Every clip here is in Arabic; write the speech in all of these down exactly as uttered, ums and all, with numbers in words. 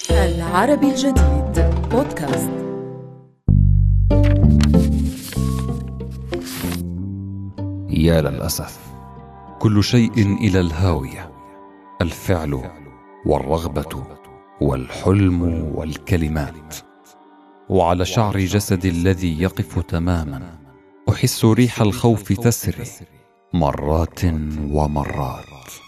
العربي الجديد بودكاست. يا للأسف، كل شيء إلى الهاوية، الفعل والرغبة والحلم والكلمات. وعلى شعر جسدي الذي يقف تماما أحس ريح الخوف تسري مرات ومرات.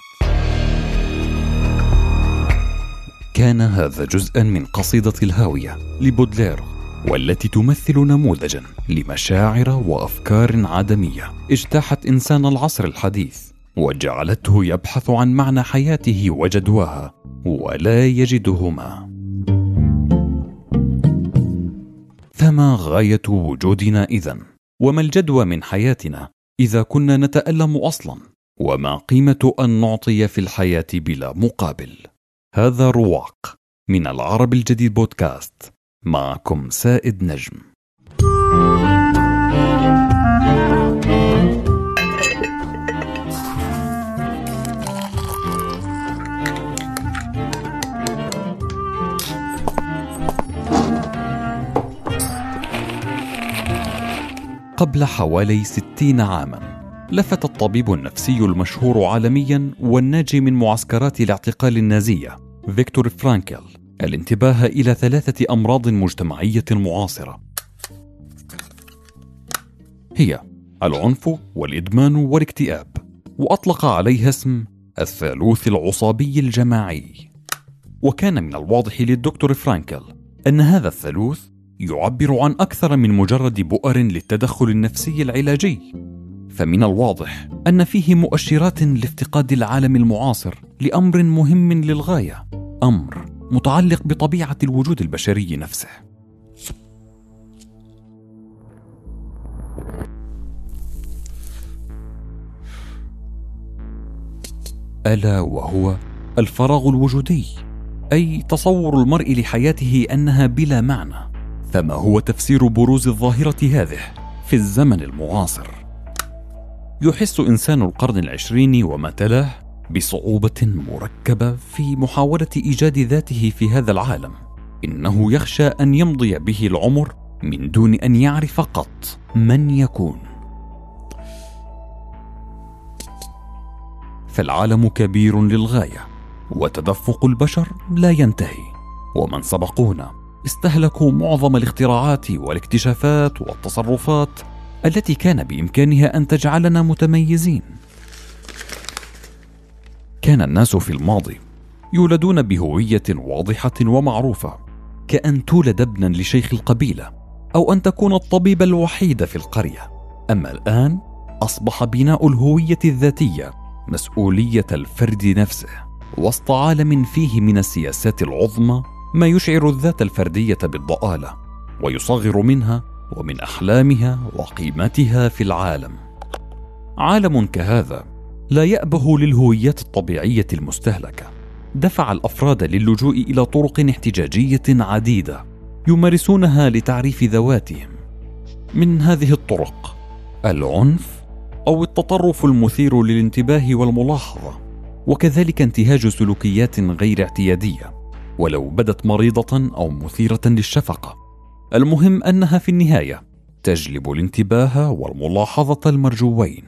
كان هذا جزءا من قصيدة الهاوية لبودلير، والتي تمثل نموذجا لمشاعر وأفكار عدمية اجتاحت إنسان العصر الحديث وجعلته يبحث عن معنى حياته وجدواها ولا يجدهما. فما غاية وجودنا إذن؟ وما الجدوى من حياتنا إذا كنا نتألم أصلا؟ وما قيمة أن نعطي في الحياة بلا مقابل؟ هذا رواق من العربي الجديد بودكاست، معكم سائد نجم. قبل حوالي ستين عاما لفت الطبيب النفسي المشهور عالميا والناجي من معسكرات الاعتقال النازية فيكتور فرانكل الانتباه إلى ثلاثة أمراض مجتمعية معاصرة، هي العنف والإدمان والاكتئاب، وأطلق عليها اسم الثالوث العصابي الجماعي. وكان من الواضح للدكتور فرانكل أن هذا الثالوث يعبر عن أكثر من مجرد بؤر للتدخل النفسي العلاجي، فمن الواضح أن فيه مؤشرات لافتقاد العالم المعاصر لأمر مهم للغاية، أمر متعلق بطبيعة الوجود البشري نفسه. ألا وهو الفراغ الوجودي، أي تصور المرء لحياته أنها بلا معنى. فما هو تفسير بروز الظاهرة هذه في الزمن المعاصر؟ يحس إنسان القرن العشرين وما تلاه بصعوبة مركبة في محاولة إيجاد ذاته في هذا العالم. إنه يخشى أن يمضي به العمر من دون أن يعرف قط من يكون. فالعالم كبير للغاية، وتدفق البشر لا ينتهي، ومن سبقونا استهلكوا معظم الاختراعات والاكتشافات والتصرفات التي كان بإمكانها أن تجعلنا متميزين. كان الناس في الماضي يولدون بهوية واضحة ومعروفة، كأن تولد ابنا لشيخ القبيلة أو أن تكون الطبيب الوحيد في القرية. أما الآن أصبح بناء الهوية الذاتية مسؤولية الفرد نفسه، وسط عالم فيه من السياسات العظمى ما يشعر الذات الفردية بالضآلة ويصغر منها ومن أحلامها وقيمتها في العالم. عالم كهذا لا يأبه للهويات الطبيعية المستهلكة، دفع الأفراد للجوء إلى طرق احتجاجية عديدة يمارسونها لتعريف ذواتهم. من هذه الطرق العنف أو التطرف المثير للانتباه والملاحظة، وكذلك انتهاج سلوكيات غير اعتيادية ولو بدت مريضة أو مثيرة للشفقة. المهم أنها في النهاية تجلب الانتباه والملاحظة المرجوين.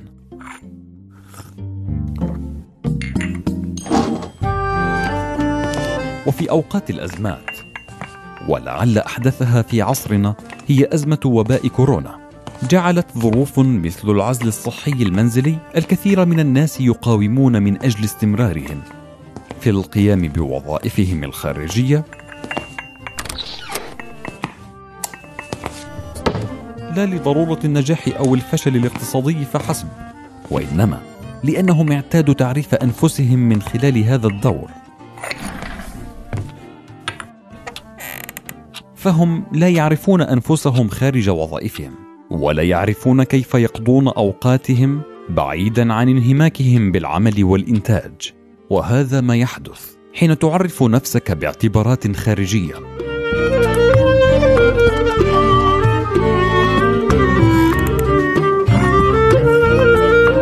وفي أوقات الأزمات، ولعل أحدثها في عصرنا هي أزمة وباء كورونا، جعلت ظروف مثل العزل الصحي المنزلي الكثير من الناس يقاومون من أجل استمرارهم في القيام بوظائفهم الخارجية، لا لضرورة النجاح أو الفشل الاقتصادي فحسب، وإنما لأنهم اعتادوا تعريف أنفسهم من خلال هذا الدور. فهم لا يعرفون أنفسهم خارج وظائفهم، ولا يعرفون كيف يقضون أوقاتهم بعيدا عن انهماكهم بالعمل والإنتاج. وهذا ما يحدث حين تعرف نفسك باعتبارات خارجية.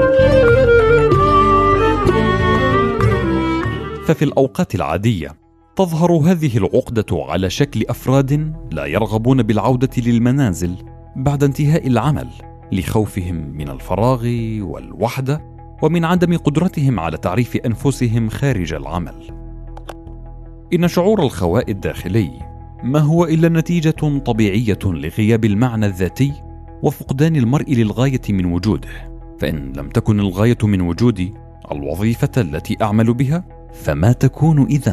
ففي الأوقات العادية تظهر هذه العقدة على شكل أفراد لا يرغبون بالعودة للمنازل بعد انتهاء العمل لخوفهم من الفراغ والوحدة ومن عدم قدرتهم على تعريف أنفسهم خارج العمل. إن شعور الخواء الداخلي ما هو إلا نتيجة طبيعية لغياب المعنى الذاتي وفقدان المرء للغاية من وجوده. فإن لم تكن الغاية من وجودي الوظيفة التي أعمل بها، فما تكون إذن؟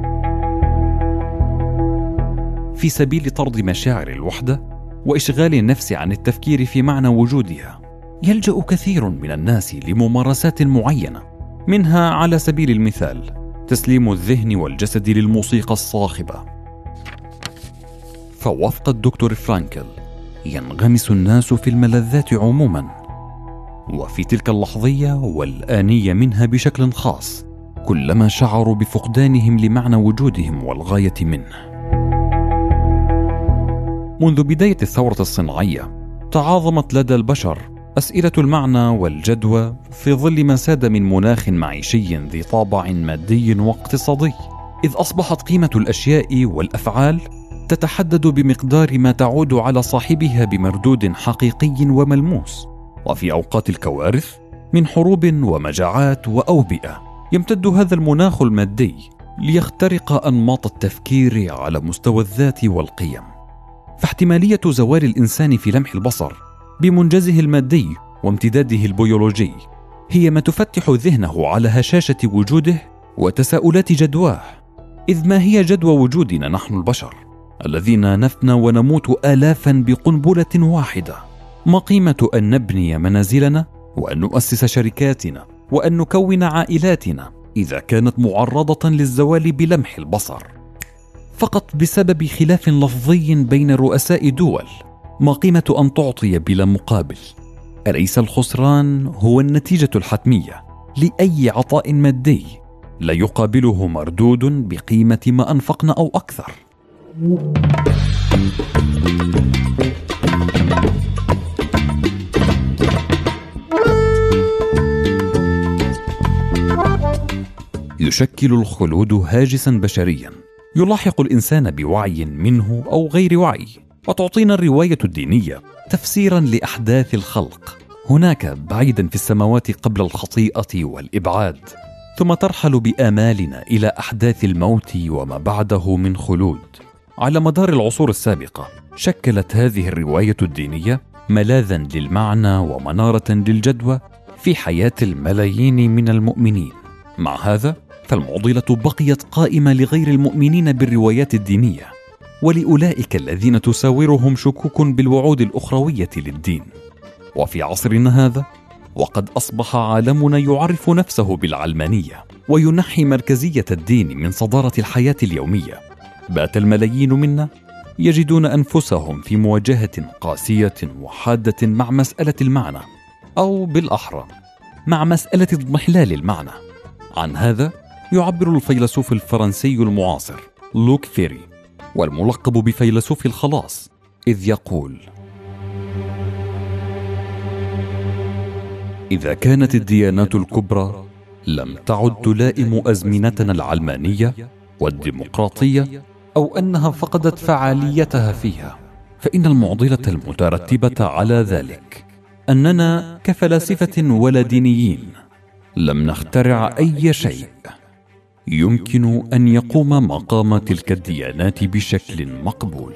في سبيل طرد مشاعر الوحدة وإشغال النفس عن التفكير في معنى وجودها، يلجأ كثير من الناس لممارسات معينة، منها على سبيل المثال تسليم الذهن والجسد للموسيقى الصاخبة. فوفق الدكتور فرانكل ينغمس الناس في الملذات عموما، وفي تلك اللحظية والآنية منها بشكل خاص كلما شعروا بفقدانهم لمعنى وجودهم والغاية منه. منذ بداية الثورة الصناعية تعاظمت لدى البشر أسئلة المعنى والجدوى في ظل ما ساد من مناخ معيشي ذي طابع مادي واقتصادي، إذ أصبحت قيمة الأشياء والأفعال تتحدد بمقدار ما تعود على صاحبها بمردود حقيقي وملموس. وفي أوقات الكوارث من حروب ومجاعات وأوبئة يمتد هذا المناخ المادي ليخترق أنماط التفكير على مستوى الذات والقيم. فاحتمالية زوال الإنسان في لمح البصر بمنجزه المادي وامتداده البيولوجي هي ما تفتح ذهنه على هشاشة وجوده وتساؤلات جدواه. إذ ما هي جدوى وجودنا نحن البشر الذين نفنى ونموت آلافا بقنبلة واحدة؟ ما قيمة أن نبني منازلنا وأن نؤسس شركاتنا وأن نكون عائلاتنا إذا كانت معرضة للزوال بلمح البصر فقط بسبب خلاف لفظي بين رؤساء دول؟ ما قيمة أن تعطي بلا مقابل؟ أليس الخسران هو النتيجة الحتمية لأي عطاء مادي لا يقابله مردود بقيمة ما أنفقنا أو أكثر؟ يشكل الخلود هاجسا بشريا يلاحق الإنسان بوعي منه أو غير وعي، وتعطينا الرواية الدينية تفسيرا لأحداث الخلق هناك بعيدا في السماوات قبل الخطيئة والإبعاد، ثم ترحل بآمالنا إلى أحداث الموت وما بعده من خلود. على مدار العصور السابقة شكلت هذه الرواية الدينية ملاذا للمعنى ومنارة للجدوى في حياة الملايين من المؤمنين. مع هذا فالمعضلة بقيت قائمة لغير المؤمنين بالروايات الدينية، ولأولئك الذين تساورهم شكوك بالوعود الأخروية للدين. وفي عصرنا هذا وقد أصبح عالمنا يعرف نفسه بالعلمانية وينحي مركزية الدين من صدارة الحياة اليومية، بات الملايين منا يجدون أنفسهم في مواجهة قاسية وحادة مع مسألة المعنى، أو بالأحرى مع مسألة اضمحلال المعنى. عن هذا يعبر الفيلسوف الفرنسي المعاصر لوك فيري، والملقب بفيلسوف الخلاص، إذ يقول: إذا كانت الديانات الكبرى لم تعد تلائم أزمنتنا العلمانية والديمقراطية، أو أنها فقدت فعاليتها فيها، فإن المعضلة المترتبة على ذلك أننا كفلاسفة ولا دينيين لم نخترع أي شيء يمكن أن يقوم مقام تلك الديانات بشكل مقبول.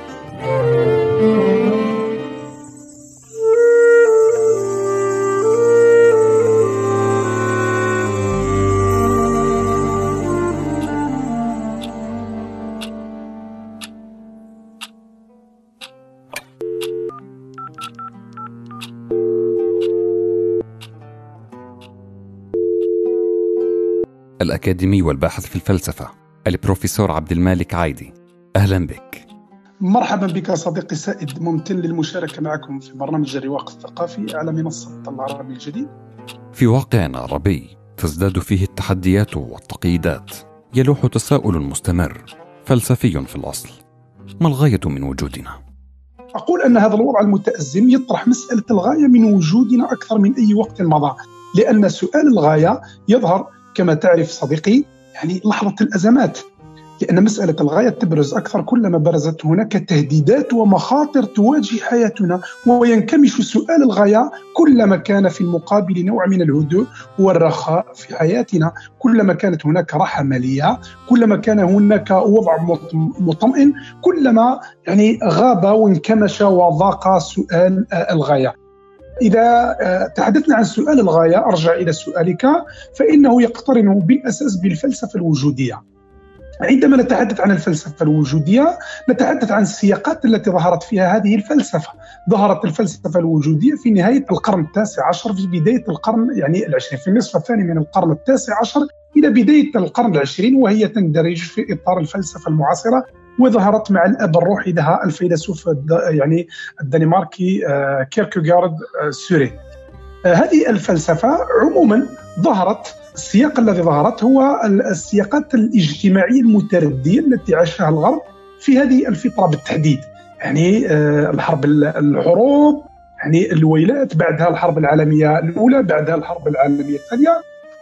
الأكاديمي والباحث في الفلسفة البروفيسور عبد المالك عايدي، أهلا بك. مرحبا بك صديقي سائد، ممتن للمشاركة معكم في برنامج الرواق الثقافي على منصة العربي الجديد. في واقعنا العربي تزداد فيه التحديات والتقييدات، يلوح تساؤل مستمر فلسفي في الأصل: ما الغاية من وجودنا؟ أقول أن هذا الوضع المتأزم يطرح مسألة الغاية من وجودنا أكثر من أي وقت مضى، لأن سؤال الغاية يظهر كما تعرف صديقي يعني لحظة الأزمات، لأن مسألة الغاية تبرز أكثر كلما برزت هناك تهديدات ومخاطر تواجه حياتنا، وينكمش سؤال الغاية كلما كان في المقابل نوع من الهدوء والرخاء في حياتنا، كلما كانت هناك راحة مالية، كلما كان هناك وضع مطمئن، كلما يعني غاب وانكمش وضاق سؤال الغاية. إذا تحدثنا عن سؤال الغاية، أرجع إلى سؤالك، فإنه يقترن بالأساس بالفلسفة الوجودية. عندما نتحدث عن الفلسفة الوجودية نتحدث عن السياقات التي ظهرت فيها هذه الفلسفة. ظهرت الفلسفة الوجودية في نهاية القرن التاسع عشر، في بداية القرن يعني العشرين، في النصف الثاني من القرن التاسع عشر إلى بداية القرن العشرين، وهي تندرج في إطار الفلسفة المعاصرة، وظهرت مع الأب الروحي لها الفيلسوف يعني الدنماركي كيركيغارد سوري. هذه الفلسفة عموما ظهرت، السياق الذي ظهرت هو السياقات الاجتماعية المتردية التي عاشها الغرب في هذه الفترة بالتحديد، يعني الحرب الحروب، يعني الويلات، بعدها الحرب العالمية الأولى، بعدها الحرب العالمية الثانية،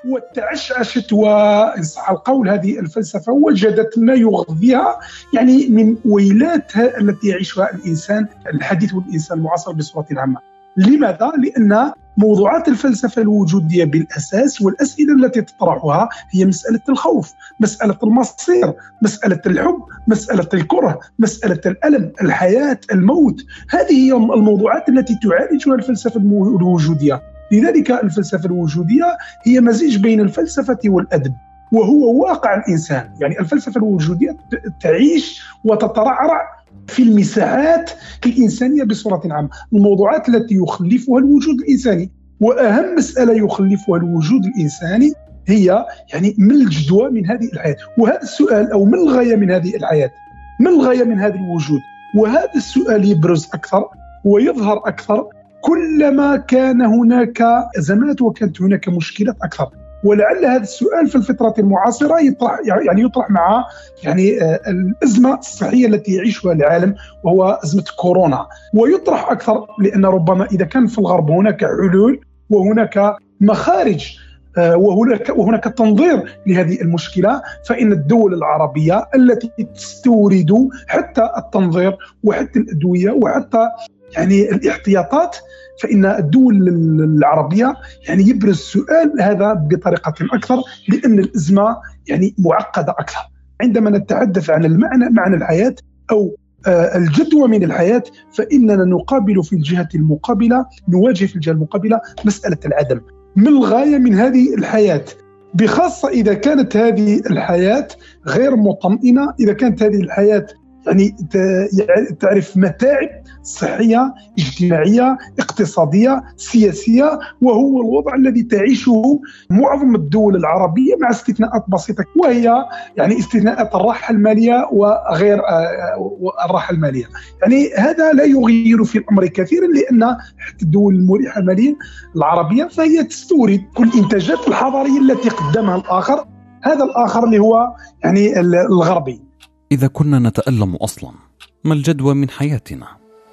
وتعشعشت وإن صح القول هذه الفلسفة وجدت ما يغذيها يعني من ويلات التي يعيشها الإنسان الحديث والإنسان المعاصر بصورة عامة. لماذا؟ لأن موضوعات الفلسفة الوجودية بالأساس والأسئلة التي تطرحها هي مسألة الخوف، مسألة المصير، مسألة الحب، مسألة الكره، مسألة الألم، الحياة، الموت. هذه هي الموضوعات التي تعالجها الفلسفة الوجودية. لذلك الفلسفة الوجودية هي مزيج بين الفلسفة والأدب، وهو واقع الإنسان. يعني الفلسفة الوجودية تعيش وتترعرع في المساحات الإنسانية بصورة عامة، الموضوعات التي يخلفها الوجود الإنساني. وأهم مسألة يخلفها الوجود الإنساني هي يعني ما الجدوى من هذه الحياة، وهذا السؤال، أو ما الغاية من هذه الحياة، ما الغاية من هذا الوجود. وهذا السؤال يبرز أكثر ويظهر أكثر كلما كان هناك أزمات وكانت هناك مشكلات أكثر. ولعل هذا السؤال في الفترة المعاصرة يطرح يعني يطرح مع يعني الأزمة الصحية التي يعيشها العالم، وهو أزمة كورونا، ويطرح أكثر لأن ربما إذا كان في الغرب هناك حلول وهناك مخارج وهناك وهناك تنظير لهذه المشكلة، فإن الدول العربية التي تستورد حتى التنظير وحتى الأدوية وحتى يعني الاحتياطات، فإن الدول العربية يعني يبرز السؤال هذا بطريقة أكثر، لأن الأزمة يعني معقدة أكثر. عندما نتحدث عن المعنى معنى الحياة أو الجدوى من الحياة، فإننا نقابل في الجهة المقابلة نواجه في الجهة المقابلة مسألة العدم. ما الغاية من هذه الحياة، بخاصة إذا كانت هذه الحياة غير مطمئنة، إذا كانت هذه الحياة يعني تعرف متاعب صحية، اجتماعية، اقتصادية، سياسية، وهو الوضع الذي تعيشه معظم الدول العربية مع استثناءات بسيطة، وهي يعني استثناءات الراحة المالية وغير الراحة المالية. يعني هذا لا يغير في الأمر كثيرا، لأن حتى الدول المريحة ماليا العربية فهي تستورد كل الإنتاجات الحضارية التي قدمها الآخر، هذا الآخر اللي هو يعني الغربي. إذا كنا نتألم أصلا، ما الجدوى من حياتنا؟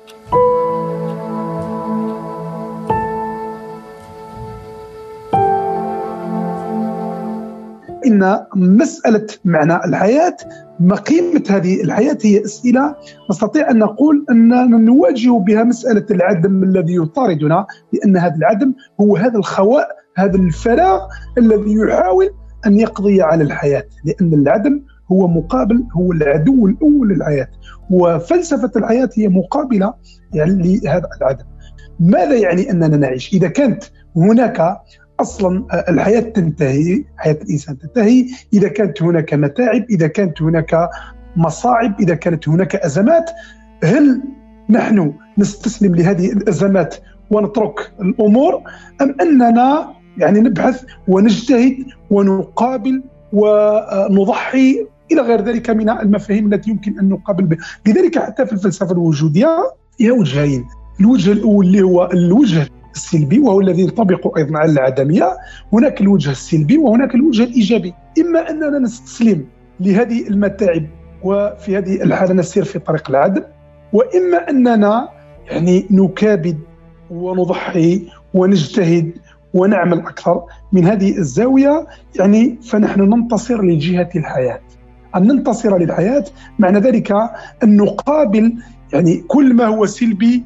إن مسألة معنى الحياة، ما قيمة هذه الحياة، هي أسئلة نستطيع أن نقول أننا نواجه بها مسألة العدم الذي يطاردنا، لأن هذا العدم هو هذا الخواء، هذا الفراغ الذي يحاول أن يقضي على الحياة، لأن العدم هو مقابل، هو العدو الأول للحياة، وفلسفة الحياة هي مقابلة يعني لهذا العدم. ماذا يعني أننا نعيش؟ إذا كانت هناك أصلا الحياة تنتهي، حياة الإنسان تنتهي إذا كانت هناك متاعب، إذا كانت هناك مصاعب، إذا كانت هناك أزمات، هل نحن نستسلم لهذه الأزمات ونترك الأمور، أم أننا يعني نبحث ونجتهد ونقابل ونضحي إلى غير ذلك من المفاهيم التي يمكن أن نقابل بها؟ لذلك حتى في الفلسفة الوجودية فيها وجهين. الوجه الأول اللي هو الوجه السلبي، وهو الذي ينطبق أيضا على العدمية. هناك الوجه السلبي وهناك الوجه الإيجابي. إما أننا نستسلم لهذه المتاعب وفي هذه الحالة نسير في طريق العدم، وإما أننا يعني نكابد ونضحي ونجتهد ونعمل أكثر. من هذه الزاوية يعني فنحن ننتصر لجهة الحياة. أن ننتصر للحياة معنى ذلك أن نقابل يعني كل ما هو سلبي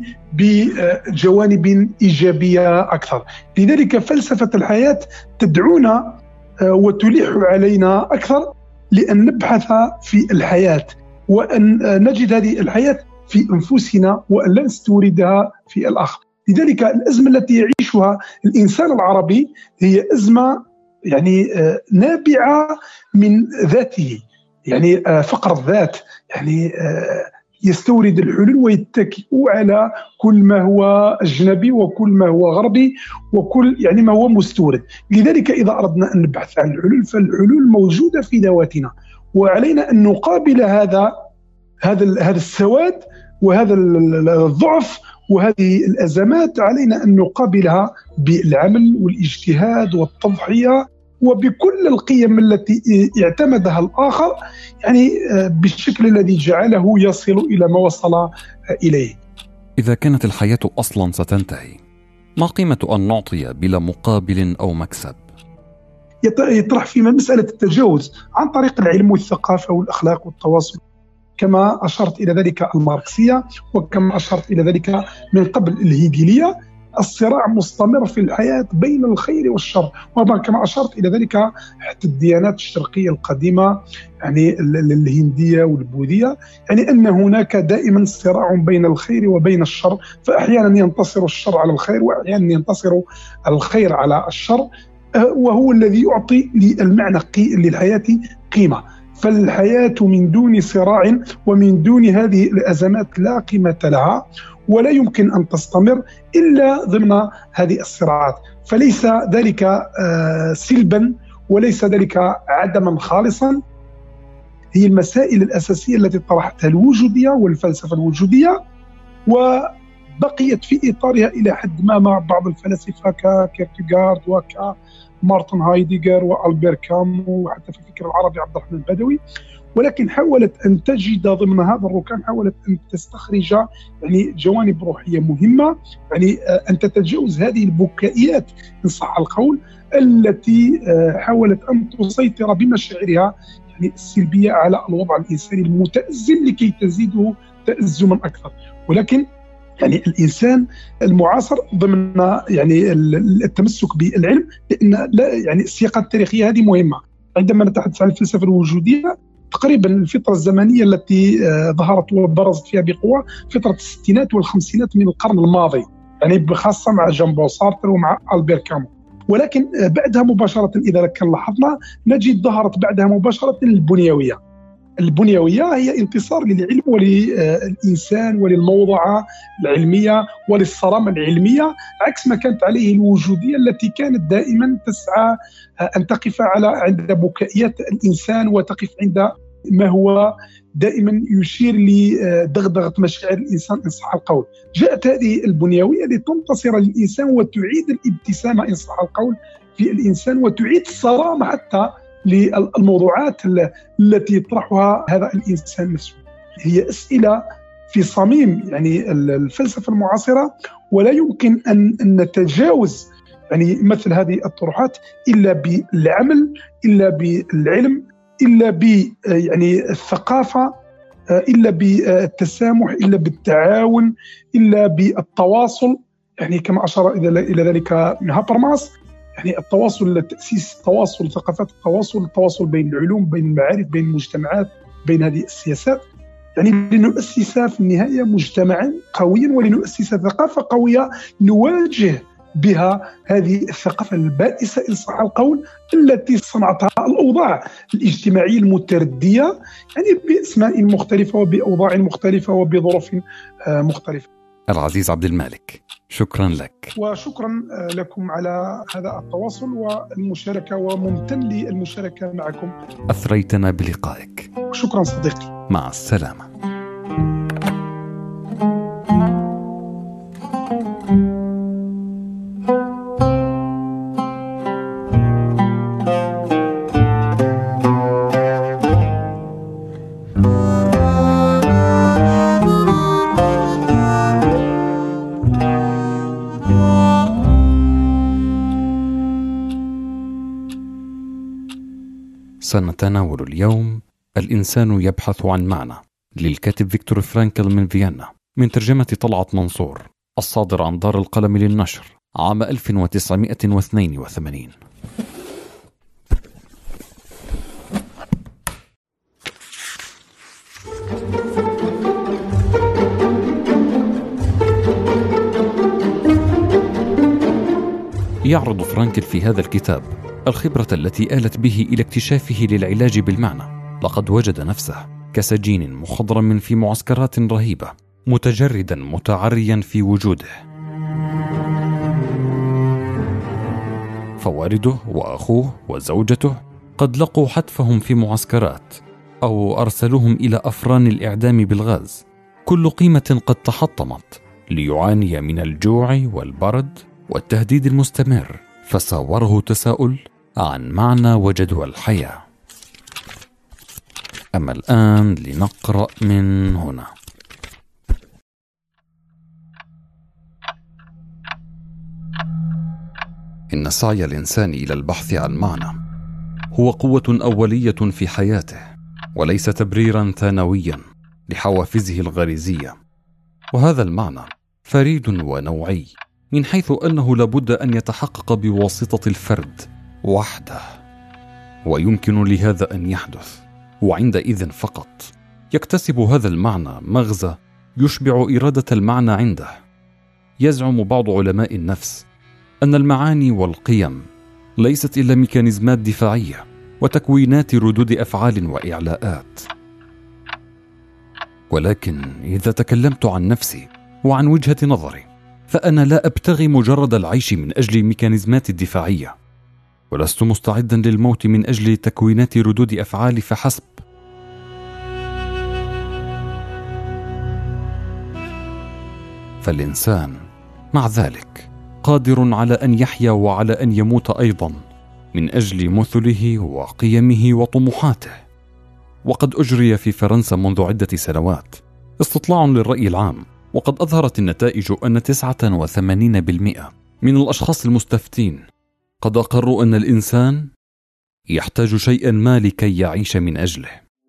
بجوانب إيجابية أكثر. لذلك فلسفة الحياة تدعونا وتلح علينا أكثر لأن نبحث في الحياة وأن نجد هذه الحياة في أنفسنا وأن لا نستوردها في الآخر. لذلك الأزمة التي يعيشها الإنسان العربي هي أزمة يعني نابعة من ذاته، يعني فقر الذات، يعني يستورد الحلول ويتكئ على كل ما هو أجنبي وكل ما هو غربي وكل يعني ما هو مستورد. لذلك إذا أردنا أن نبحث عن الحلول فالحلول موجودة في ذواتنا، وعلينا أن نقابل هذا هذا هذا السواد وهذا الضعف وهذه الأزمات. علينا أن نقابلها بالعمل والاجتهاد والتضحية وبكل القيم التي اعتمدها الآخر، يعني بالشكل الذي جعله يصل إلى ما وصل إليه. إذا كانت الحياة أصلا ستنتهي، ما قيمة أن نعطي بلا مقابل أو مكسب؟ يطرح فيما مسألة التجاوز عن طريق العلم والثقافة والأخلاق والتواصل، كما أشرت إلى ذلك الماركسية وكما أشرت إلى ذلك من قبل الهيجيلية. الصراع مستمر في الحياة بين الخير والشر، وكما أشرت إلى ذلك حتى الديانات الشرقية القديمة يعني الهندية والبوذية، يعني أن هناك دائما صراع بين الخير وبين الشر، فأحيانا ينتصر الشر على الخير وأحيانا ينتصر الخير على الشر، وهو الذي يعطي للمعنى للحياة قيمة. فالحياة من دون صراع ومن دون هذه الأزمات لا قيمة لها، ولا يمكن أن تستمر إلا ضمن هذه الصراعات. فليس ذلك سلبا وليس ذلك عدما خالصا، هي المسائل الأساسية التي طرحتها الوجودية والفلسفة الوجودية، وبقيت في إطارها إلى حد ما مع بعض الفلاسفة ككيركيغارد وكمارتن هايديغر وألبير كامو وحتى في الفكر العربي عبد الرحمن البدوي، ولكن حاولت أن تجد ضمن هذا الركام، حاولت أن تستخرج يعني جوانب روحية مهمة، يعني أن تتجاوز هذه البكائيات إن صح القول التي حاولت أن تسيطر بمشاعرها يعني السلبية على الوضع الإنساني المتأزم لكي تزيده تأزما أكثر. ولكن يعني الإنسان المعاصر ضمن يعني التمسك بالعلم، لأن لا يعني السياقات التاريخية هذه مهمة. عندما نتحدث عن الفلسفة الوجودية تقريبا الفترة الزمنية التي ظهرت وبرزت فيها بقوة فترة الستينات والخمسينات من القرن الماضي، يعني خاصة مع جان بول سارتر ومع ألبير كامو. ولكن بعدها مباشرة إذا كان لاحظنا نجد ظهرت بعدها مباشرة البنيوية. البنيوية هي انتصار للعلم وللإنسان وللموضوعة العلمية وللصرامة العلمية، عكس ما كانت عليه الوجودية التي كانت دائما تسعى أن تقف على عند بكائيات الإنسان وتقف عند ما هو دائما يشير لدغدغة مشاعر الإنسان إن صح القول. جاءت هذه البنيوية لتنتصر للإنسان وتعيد الابتسامة إن صح القول في الإنسان وتعيد الصرامة حتى للموضوعات التي يطرحها هذا الإنسان نفسه. هي أسئلة في صميم يعني الفلسفة المعاصرة، ولا يمكن أن نتجاوز يعني مثل هذه الطروحات إلا بالعمل، إلا بالعلم، إلا ب يعني الثقافة، إلا بالتسامح، إلا بالتعاون، إلا بالتواصل. يعني كما أشار إلى ذلك هابرماس، يعني التواصل، تأسيس التواصل، ثقافات التواصل، التواصل بين العلوم، بين المعارف، بين المجتمعات، بين هذه السياسات، يعني لنؤسس في النهاية مجتمعا قويا ولنؤسس ثقافة قوية نواجه بها هذه الثقافة البائسة إن صح القول التي صنعتها الأوضاع الاجتماعية المتردية، يعني بأسماء مختلفة وبأوضاع مختلفة وبظروف مختلفة. العزيز عبد المالك، شكرا لك. وشكرا لكم على هذا التواصل والمشاركة، وممتن للمشاركة معكم. أثريتنا بلقائك. شكرا صديقي، مع السلامة. سنتناول اليوم الإنسان يبحث عن معنى للكاتب فيكتور فرانكل من فيينا، من ترجمة طلعت منصور، الصادر عن دار القلم للنشر عام ألف وتسعمائة واثنين وثمانين. يعرض فرانكل في هذا الكتاب الخبرة التي آلت به إلى اكتشافه للعلاج بالمعنى. لقد وجد نفسه كسجين مخضرم في معسكرات رهيبة، متجردا متعريا في وجوده. فوالده وأخوه وزوجته قد لقوا حتفهم في معسكرات أو أرسلوهم إلى أفران الإعدام بالغاز. كل قيمة قد تحطمت ليعاني من الجوع والبرد والتهديد المستمر، فساوره تساؤل عن معنى وجدوى الحياة. أما الآن لنقرأ من هنا. إن سعي الإنسان إلى البحث عن معنى هو قوة أولية في حياته، وليس تبريرا ثانويا لحوافزه الغريزية. وهذا المعنى فريد ونوعي، من حيث أنه لابد أن يتحقق بواسطة الفرد وحده، ويمكن لهذا أن يحدث، وعندئذ فقط يكتسب هذا المعنى مغزى يشبع إرادة المعنى عنده. يزعم بعض علماء النفس أن المعاني والقيم ليست إلا ميكانيزمات دفاعية وتكوينات ردود أفعال وإعلاءات. ولكن إذا تكلمت عن نفسي وعن وجهة نظري، فأنا لا أبتغي مجرد العيش من أجل الميكانيزمات الدفاعية، ولست مستعدا للموت من أجل تكوينات ردود أفعال فحسب. فالإنسان مع ذلك قادر على أن يحيا وعلى أن يموت أيضا من أجل مثله وقيمه وطموحاته. وقد أجري في فرنسا منذ عدة سنوات استطلاع للرأي العام، وقد أظهرت النتائج أن تسعة وثمانين بالمئة من الأشخاص المستفتين قد أقروا أن الإنسان يحتاج شيئا ما لكي يعيش من أجله.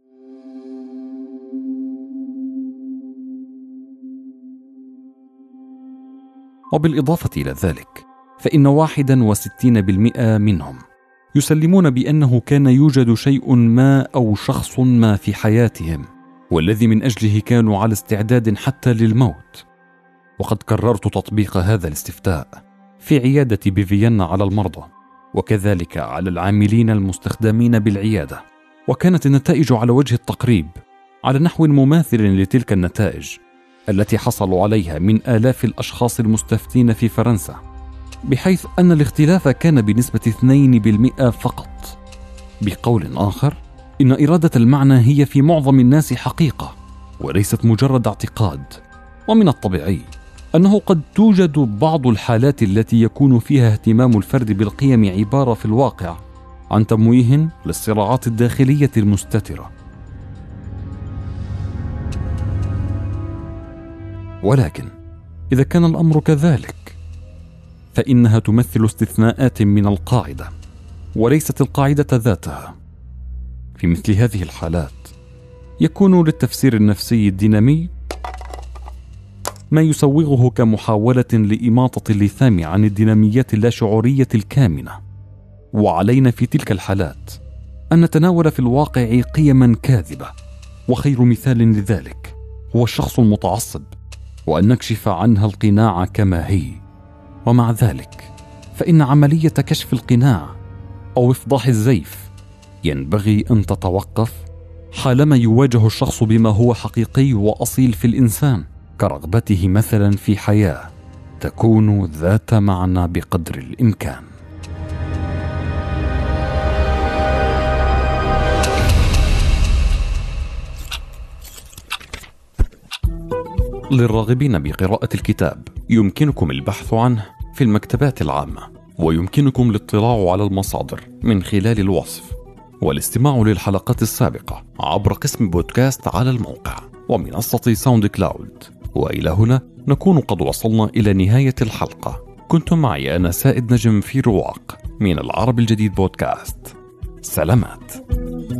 وبالإضافة إلى ذلك، فإن واحدا وستين بالمئة منهم يسلمون بأنه كان يوجد شيء ما أو شخص ما في حياتهم والذي من أجله كانوا على استعداد حتى للموت. وقد قررت تطبيق هذا الاستفتاء في عيادتي بفيينا على المرضى، وكذلك على العاملين المستخدمين بالعيادة، وكانت النتائج على وجه التقريب على نحو مماثل لتلك النتائج التي حصلوا عليها من آلاف الأشخاص المستفتين في فرنسا، بحيث أن الاختلاف كان بنسبة اثنين بالمئة فقط. بقول آخر، إن إرادة المعنى هي في معظم الناس حقيقة وليست مجرد اعتقاد. ومن الطبيعي أنه قد توجد بعض الحالات التي يكون فيها اهتمام الفرد بالقيم عبارة في الواقع عن تمويه للصراعات الداخلية المستترة. ولكن إذا كان الأمر كذلك، فإنها تمثل استثناءات من القاعدة وليست القاعدة ذاتها. في مثل هذه الحالات يكون للتفسير النفسي الدينامي ما يسوغه كمحاولة لإماطة اللثام عن الديناميات اللاشعورية الكامنة. وعلينا في تلك الحالات أن نتناول في الواقع قيما كاذبة، وخير مثال لذلك هو الشخص المتعصب، وأن نكشف عنها القناع كما هي. ومع ذلك فإن عملية كشف القناع أو إفضاح الزيف ينبغي أن تتوقف حالما يواجه الشخص بما هو حقيقي وأصيل في الإنسان، كرغبته مثلا في حياة تكون ذات معنى بقدر الإمكان. للراغبين بقراءة الكتاب يمكنكم البحث عنه في المكتبات العامة، ويمكنكم الاطلاع على المصادر من خلال الوصف، والاستماع للحلقات السابقة عبر قسم بودكاست على الموقع ومنصة ساوند كلاود. وإلى هنا نكون قد وصلنا إلى نهاية الحلقة. كنتم معي أنا سائد نجم في رواق من العرب الجديد بودكاست. سلامات.